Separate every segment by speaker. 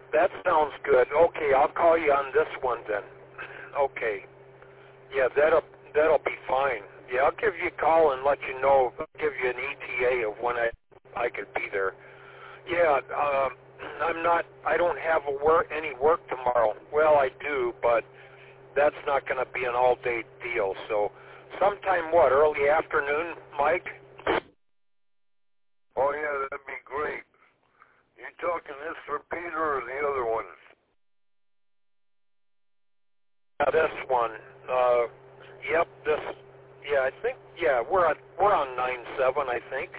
Speaker 1: That sounds good. Okay, I'll call you on this one then. Okay. Yeah, that'll be fine. Yeah, I'll give you a call and let you know. I'll give you an ETA of when I could be there. Yeah, I don't have any work tomorrow. Well, I do, but that's not going to be an all-day deal. So sometime, early afternoon, Mike?
Speaker 2: Oh, yeah, that'd be great. You talking this for Peter or the other one?
Speaker 1: This one. Yep, I think, we're on 9-7, I think.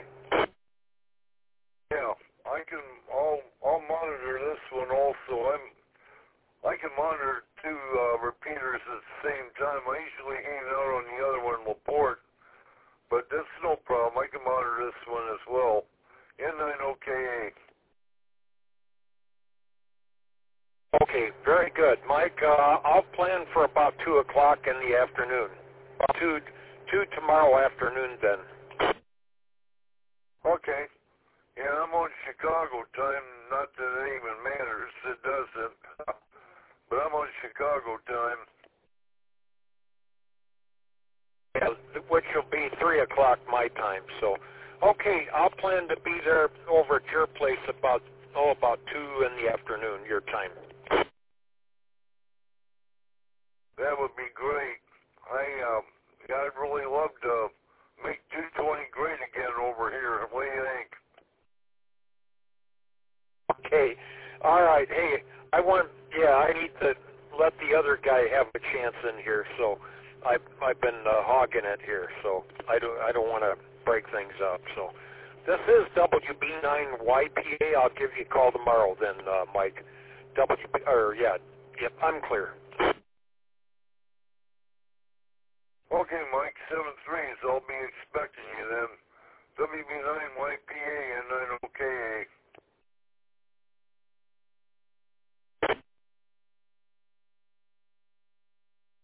Speaker 2: Yeah, I'll monitor this one also. I can monitor two repeaters at the same time. I usually hang out on the other one, Laporte, but that's no problem. I can monitor this one as well. N9OKA.
Speaker 1: Okay, very good. Mike, I'll plan for about 2 o'clock in the afternoon. 2 tomorrow afternoon then.
Speaker 2: Okay. Yeah, I'm on Chicago time. Not that it even matters. It doesn't. But I'm on Chicago time.
Speaker 1: Yeah, which will be 3 o'clock my time. So, okay, I'll plan to be there over at your place about 2 in the afternoon, your time.
Speaker 2: That would be great. I'd really love to make 220 great again over here. What do you think?
Speaker 1: Okay. All right. Hey, I need to let the other guy have a chance in here. So I've been hogging it here. So I don't want to break things up. So this is WB9YPA. I'll give you a call tomorrow then, Mike. Yep, I'm clear.
Speaker 2: Okay, Mike, 7-3, so I'll be expecting you then. WB9YPA.